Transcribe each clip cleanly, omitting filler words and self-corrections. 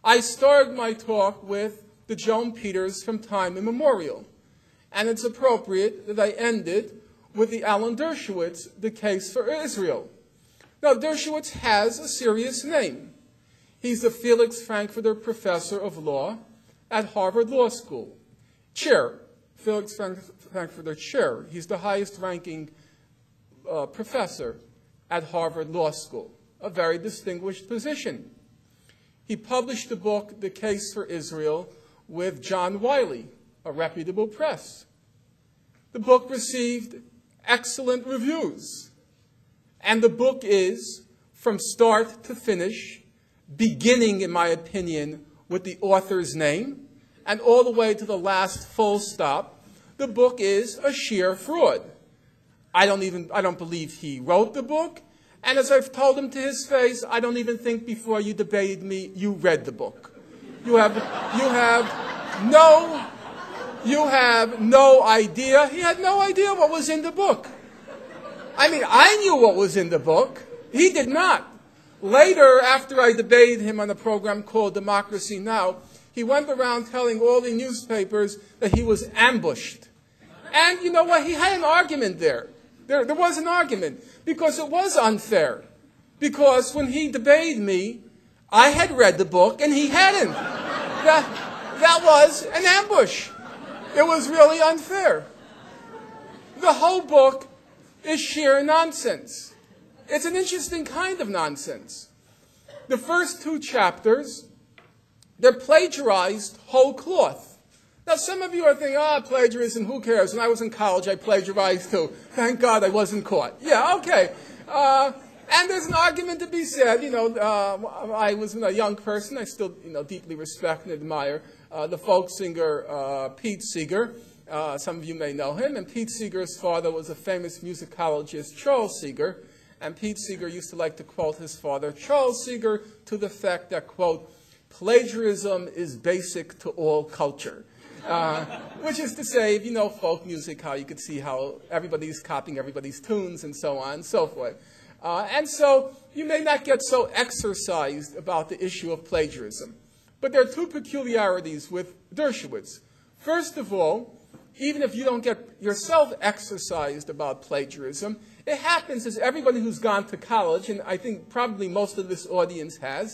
I started my talk with the Joan Peters from time immemorial, and it's appropriate that I end it with the Alan Dershowitz, The Case for Israel. Now, Dershowitz has a serious name. He's the Felix Frankfurter Professor of Law at Harvard Law School. Chair, Felix Frankfurter Chair. He's the highest-ranking professor at Harvard Law School, a very distinguished position. He published the book, The Case for Israel, with John Wiley, a reputable press. The book received excellent reviews. And the book is, from start to finish, beginning, in my opinion, with the author's name, and all the way to the last full stop, the book is a sheer fraud. I don't believe he wrote the book, and as I've told him to his face, I don't even think before you debated me, you read the book. You have no idea. He had no idea what was in the book. I mean, I knew what was in the book. He did not. Later, after I debated him on a program called Democracy Now!, he went around telling all the newspapers that he was ambushed. And you know what? He had an argument there. There was an argument, because it was unfair. Because when he debated me, I had read the book and he hadn't. That was an ambush. It was really unfair. The whole book is sheer nonsense. It's an interesting kind of nonsense. The first 2 chapters, they're plagiarized whole cloth. Now, some of you are thinking, plagiarism, who cares? When I was in college, I plagiarized too. Thank God I wasn't caught. Yeah, okay. And there's an argument to be said. I was a young person. I still, deeply respect and admire the folk singer Pete Seeger. Some of you may know him. And Pete Seeger's father was a famous musicologist, Charles Seeger. And Pete Seeger used to like to quote his father, Charles Seeger, to the fact that, quote, plagiarism is basic to all culture. Which is to say, if you know folk music, how you could see how everybody's copying everybody's tunes and so on and so forth. And so you may not get so exercised about the issue of plagiarism. But there are 2 peculiarities with Dershowitz. First of all, even if you don't get yourself exercised about plagiarism, it happens as everybody who's gone to college, and I think probably most of this audience has,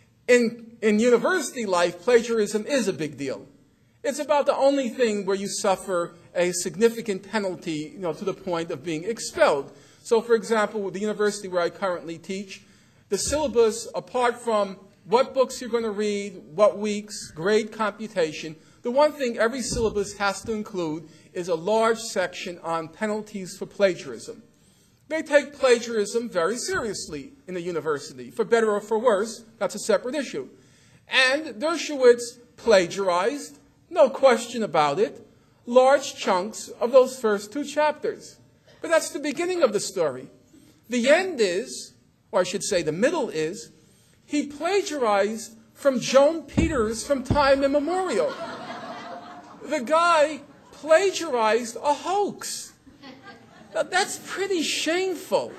in university life, plagiarism is a big deal. It's about the only thing where you suffer a significant penalty, to the point of being expelled. So, for example, with the university where I currently teach, the syllabus, apart from what books you're going to read, what weeks, grade computation, the one thing every syllabus has to include is a large section on penalties for plagiarism. They take plagiarism very seriously in the university. For better or for worse, that's a separate issue. And Dershowitz plagiarized, no question about it, large chunks of those first 2 chapters. But that's the beginning of the story. The end is, or I should say the middle is, he plagiarized from Joan Peters from time immemorial. The guy plagiarized a hoax. Now, that's pretty shameful.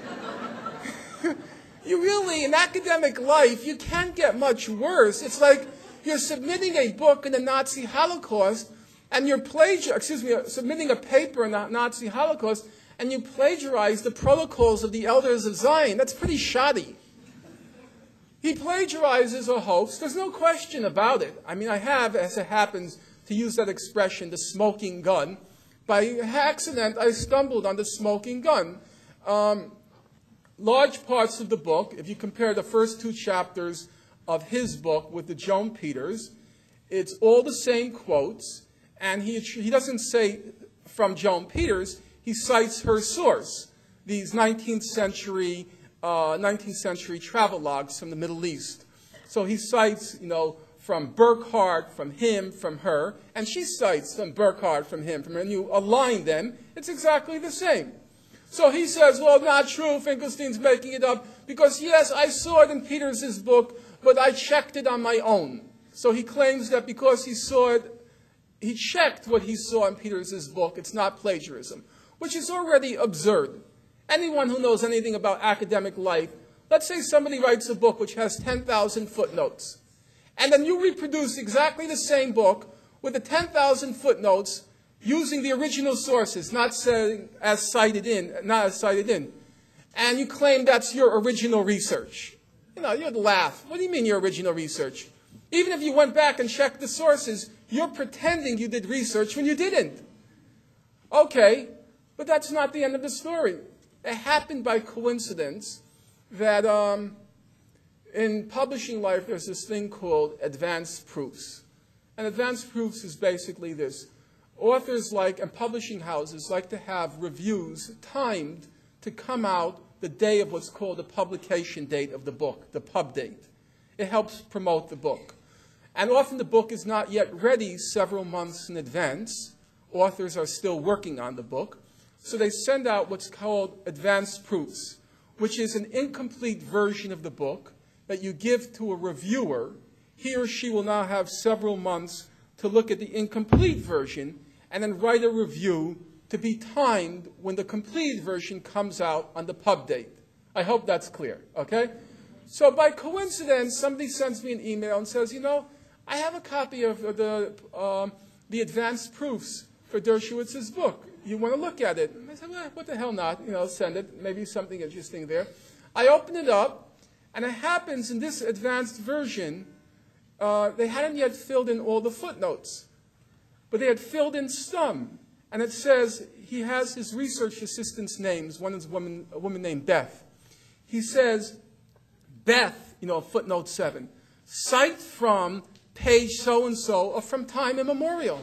You really, in academic life, you can't get much worse. It's like you're submitting a book in the Nazi Holocaust, and you're submitting a paper in the Nazi Holocaust, and you plagiarize the protocols of the Elders of Zion. That's pretty shoddy. He plagiarizes a hoax. There's no question about it. I mean, I have, as it happens, to use that expression, the smoking gun. By accident, I stumbled on the smoking gun. Large parts of the book, if you compare the first 2 chapters of his book with the Joan Peters, it's all the same quotes, and he doesn't say from Joan Peters, he cites her source, these 19th century travelogues from the Middle East. So he cites, from Burckhardt, from him, from her, and she cites from Burckhardt, from him, from her, and you align them, it's exactly the same. So he says, well, not true, Finkelstein's making it up, because yes, I saw it in Peters' book, but I checked it on my own. So he claims that because he saw it, he checked what he saw in Peters' book, it's not plagiarism, which is already absurd. Anyone who knows anything about academic life, let's say somebody writes a book which has 10,000 footnotes, And then you reproduce exactly the same book with the 10,000 footnotes using the original sources, not as cited in. And you claim that's your original research. You'd laugh. What do you mean your original research? Even if you went back and checked the sources, you're pretending you did research when you didn't. Okay, but that's not the end of the story. It happened by coincidence that in publishing life there's this thing called advanced proofs. And advanced proofs is basically this. Authors and publishing houses like to have reviews timed to come out the day of what's called the publication date of the book, the pub date. It helps promote the book. And often the book is not yet ready several months in advance. Authors are still working on the book. So they send out what's called advanced proofs, which is an incomplete version of the book that you give to a reviewer. He or she will now have several months to look at the incomplete version and then write a review to be timed when the complete version comes out on the pub date. I hope that's clear, okay? So by coincidence, somebody sends me an email and says, I have a copy of the advanced proofs for Dershowitz's book. You want to look at it? And I said, well, what the hell not? Send it. Maybe something interesting there. I open it up, and it happens in this advanced version, they hadn't yet filled in all the footnotes, but they had filled in some. And it says he has his research assistants' names. One is a woman named Beth. He says, Beth, footnote 7, cite from page so-and-so or from time immemorial.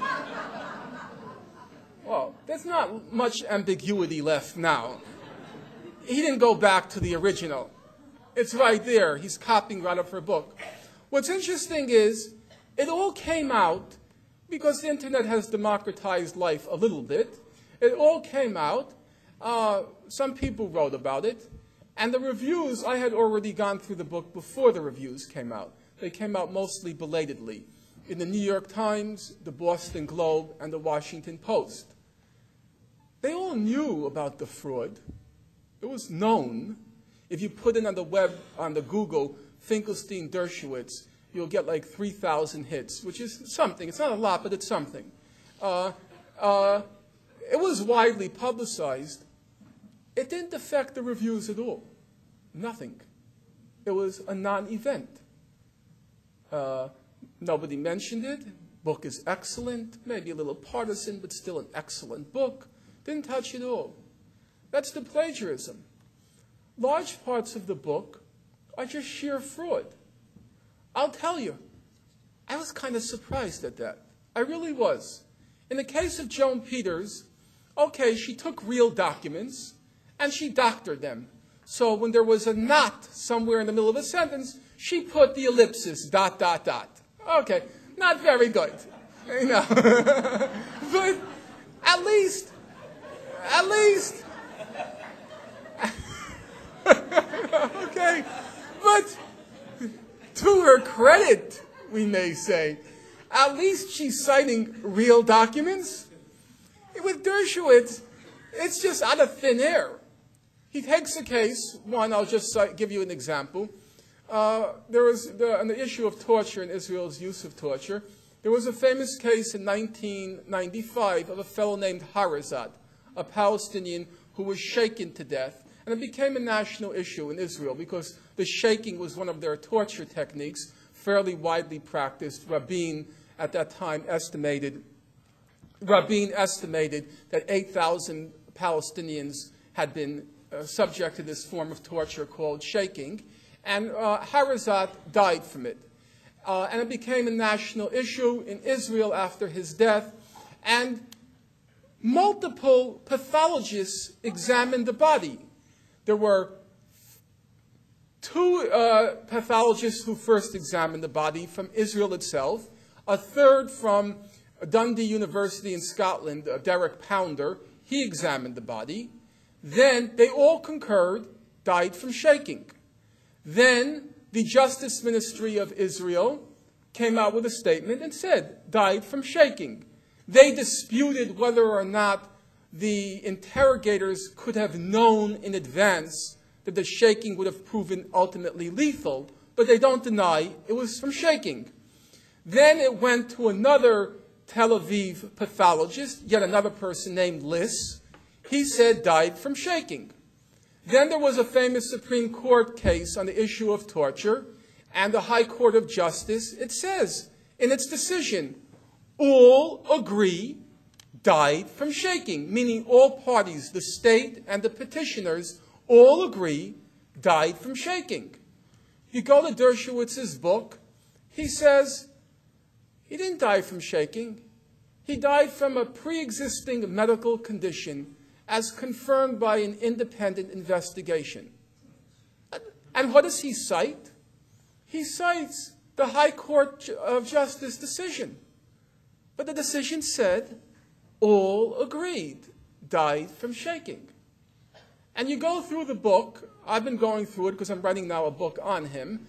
Well, there's not much ambiguity left now. He didn't go back to the original. It's right there. He's copying right off her book. What's interesting is it all came out because the internet has democratized life a little bit. It all came out. Some people wrote about it. And the reviews, I had already gone through the book before the reviews came out. They came out mostly belatedly in the New York Times, the Boston Globe, and the Washington Post. They all knew about the fraud. It was known. If you put in on the web, on the Google, Finkelstein Dershowitz, you'll get 3,000 hits, which is something. It's not a lot, but it's something. It was widely publicized. It didn't affect the reviews at all. Nothing. It was a non-event. Nobody mentioned it. Book is excellent, maybe a little partisan, but still an excellent book. Didn't touch it all. That's the plagiarism. Large parts of the book are just sheer fraud. I'll tell you, I was kind of surprised at that. I really was. In the case of Joan Peters, okay, she took real documents and she doctored them. So when there was a not somewhere in the middle of a sentence, she put the ellipsis, ... Okay, not very good. But at least, okay, but to her credit, we may say, at least she's citing real documents. With Dershowitz, it's just out of thin air. He takes a case, I'll just give you an example. There was on the issue of torture and Israel's use of torture. There was a famous case in 1995 of a fellow named Harazat, a Palestinian who was shaken to death. And it became a national issue in Israel because the shaking was one of their torture techniques, fairly widely practiced. Rabin, at that time, estimated that 8,000 Palestinians had been subject to this form of torture called shaking. And Harazat died from it. And it became a national issue in Israel after his death. And multiple pathologists examined the body. There were two pathologists who first examined the body from Israel itself, a third from Dundee University in Scotland, Derek Pounder. He examined the body. Then they all concurred, died from shaking. Then the Justice Ministry of Israel came out with a statement and said, died from shaking. They disputed whether or not the interrogators could have known in advance that the shaking would have proven ultimately lethal, but they don't deny it was from shaking. Then it went to another Tel Aviv pathologist, yet another person named Liss. He said died from shaking. Then there was a famous Supreme Court case on the issue of torture, and the High Court of Justice, it says in its decision, all agree died from shaking, meaning all parties, the state and the petitioners, all agree died from shaking. You go to Dershowitz's book, he says he didn't die from shaking. He died from a pre-existing medical condition as confirmed by an independent investigation. And what does he cite? He cites the High Court of Justice decision. But the decision said, all agreed, died from shaking. And you go through the book. I've been going through it because I'm writing now a book on him.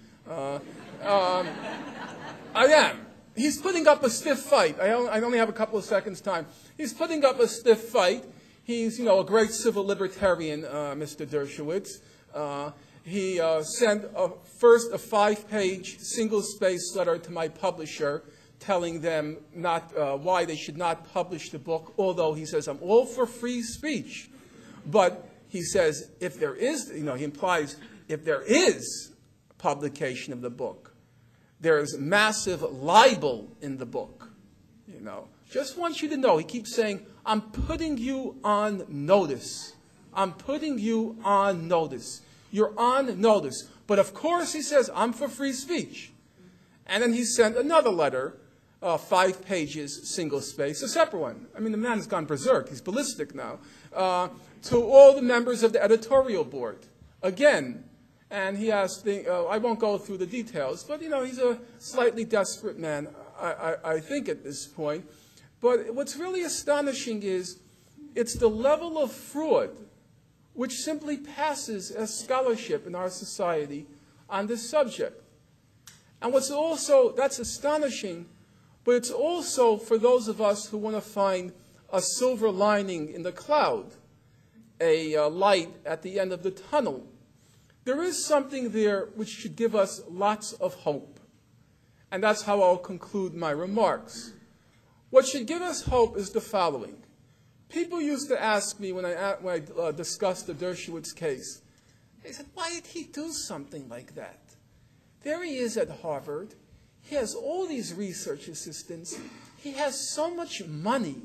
I am. He's putting up a stiff fight. I only have a couple of seconds' time. He's putting up a stiff fight. He's, a great civil libertarian, Mr. Dershowitz. He sent first a 5-page, single-space letter to my publisher telling them why they should not publish the book, although he says, I'm all for free speech. But he says, if there is, he implies, if there is publication of the book, there's massive libel in the book. Just want you to know, he keeps saying, I'm putting you on notice. I'm putting you on notice. You're on notice. But of course, he says, I'm for free speech. And then he sent another letter, 5 pages, single space, a separate one. I mean, the man has gone berserk. He's ballistic now. To all the members of the editorial board. Again, and he asked, I won't go through the details, but, he's a slightly desperate man, I think, at this point. But what's really astonishing is it's the level of fraud which simply passes as scholarship in our society on this subject. And what's also, that's astonishing, but it's also for those of us who want to find a silver lining in the cloud, a light at the end of the tunnel. There is something there which should give us lots of hope. And that's how I'll conclude my remarks. What should give us hope is the following. People used to ask me when I discussed the Dershowitz case, they said, why did he do something like that? There he is at Harvard. He has all these research assistants. He has so much money,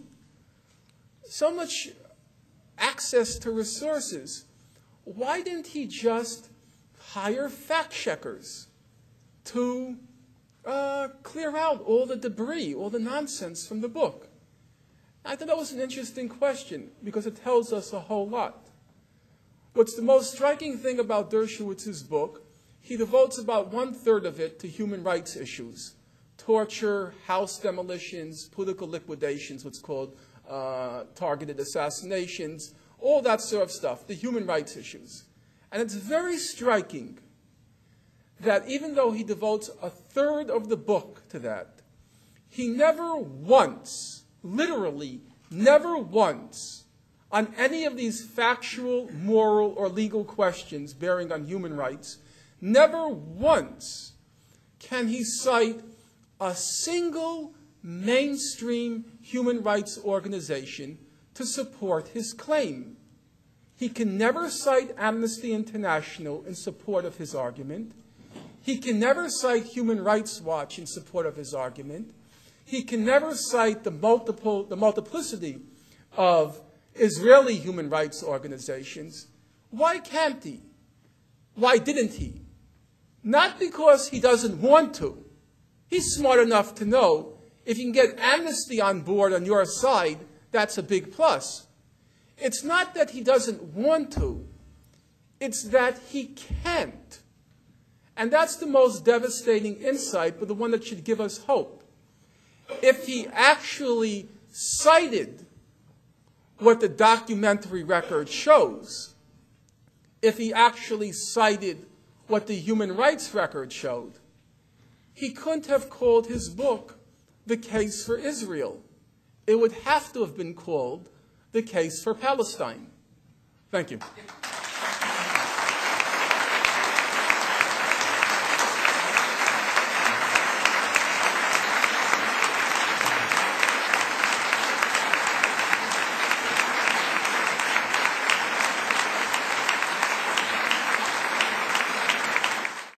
so much access to resources. Why didn't he just hire fact checkers to clear out all the debris, all the nonsense from the book? I thought that was an interesting question because it tells us a whole lot. What's the most striking thing about Dershowitz's book, he devotes about 1/3 of it to human rights issues. Torture, house demolitions, political liquidations, what's called targeted assassinations, all that sort of stuff, the human rights issues. And it's very striking that even though he devotes 1/3 of the book to that, he never once, literally never once, on any of these factual, moral, or legal questions bearing on human rights, never once can he cite a single mainstream human rights organization to support his claim. He can never cite Amnesty International in support of his argument. He can never cite Human Rights Watch in support of his argument. He can never cite the multiplicity of Israeli human rights organizations. Why can't he? Why didn't he? Not because he doesn't want to. He's smart enough to know if you can get Amnesty on board on your side, that's a big plus. It's not that he doesn't want to. It's that he can't. And that's the most devastating insight, but the one that should give us hope. If he actually cited what the documentary record shows, if he actually cited what the human rights record showed, he couldn't have called his book The Case for Israel. It would have to have been called The Case for Palestine. Thank you.